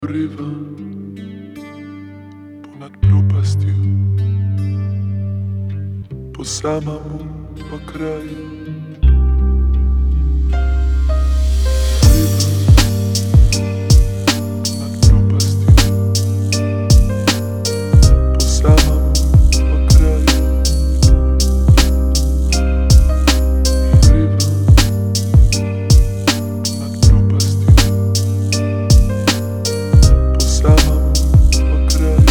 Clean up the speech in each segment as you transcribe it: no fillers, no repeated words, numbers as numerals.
Rywa ponad propastią, po samemu po kraju. Ponad propastią, po samemu po kraju. Rywa ponad propastią, po samemu po kraju.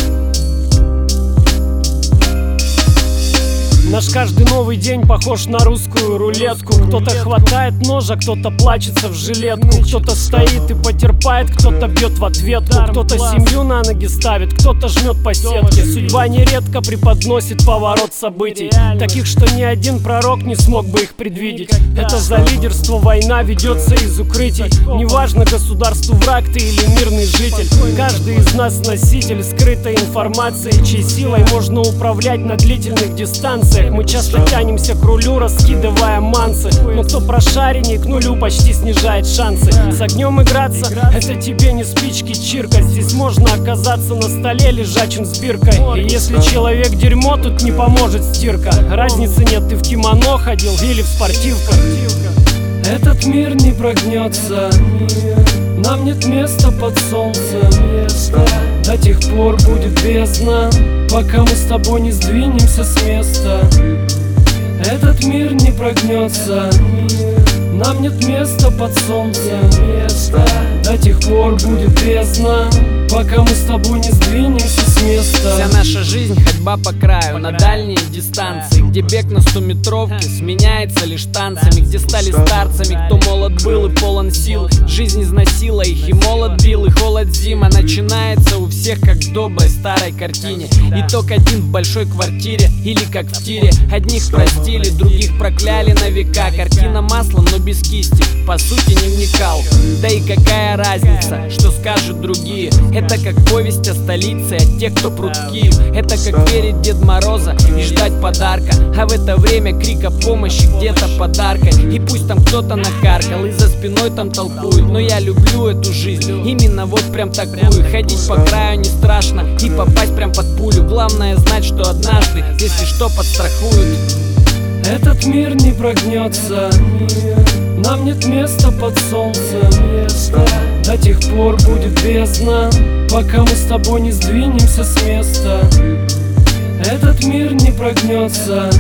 Наш каждый новый день похож на русскую рулетку. Кто-то хватает ножа, кто-то плачется в жилетку. Кто-то стоит и потерпает, кто-то бьет в ответку. Кто-то семью на ноги ставит, кто-то жмет по сетке. Судьба нередко преподносит поворот событий, таких, что ни один пророк не смог бы их предвидеть. Это за лидерство война ведется из укрытий. Неважно, государству враг ты или мирный житель. Каждый из нас носитель скрытой информации, чьей силой можно управлять на длительных дистанциях. Мы часто тянемся к рулю, раскидывая мансы, но кто прошаренней, к нулю почти снижает шансы. С огнем играться — это тебе не спички чиркать. Здесь можно оказаться на столе лежачим с биркой. И если человек дерьмо, тут не поможет стирка. Разницы нет, ты в кимоно ходил или в спортивках. Этот мир не прогнется, нам нет места под солнцем. До тех пор будет бездна, пока мы с тобой не сдвинемся с места. Этот мир не прогнется, нам нет места под солнцем. До тех пор будет бездна, пока мы с тобой не сдвинемся с места. Вся наша жизнь ходьба по краю, на дальние дистанции, где бег на 100-метровке сменяется лишь танцами, где стали старцами, кто молод был и полон сил. Жизнь износила их, и молод бил, и холод зима начинается у всех, как в доброй старой картине. Итог один в большой квартире, или как в тире. Одних простили, других прокляли на века. Картина маслом, но без кисти, по сути не вникал. Да и какая разница, что скажут другие. Это как повесть о столице, от тех, кто прудки. Это как верить Дед Мороза и ждать подарка, а в это время крик о помощи где-то подаркой. И пусть там кто-то накаркал и за спиной там толкует, но я люблю эту жизнь, именно вот прям такую. Ходить по краю не страшно и попасть прям под пулю. Главное знать, что однажды, если что, подстрахуют. Этот мир не прогнется, нам нет места под солнцем. До тех пор будет бездна, пока мы с тобой не сдвинемся с места. Этот мир не прогнется,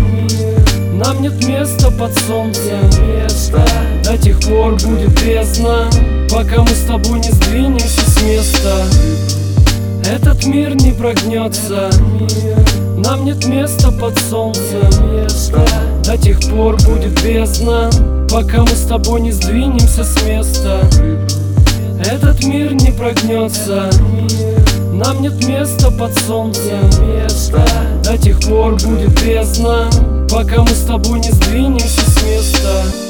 нам нет места под солнцем. До тех пор будет бездна, пока мы с тобой не сдвинемся с места. Этот мир не прогнется, нам нет места под солнцем. До тех пор будет бездна, пока мы с тобой не сдвинемся с места. Этот мир не прогнется, нам нет места под солнцем. До тех пор будет бездна, пока мы с тобой не сдвинемся с места.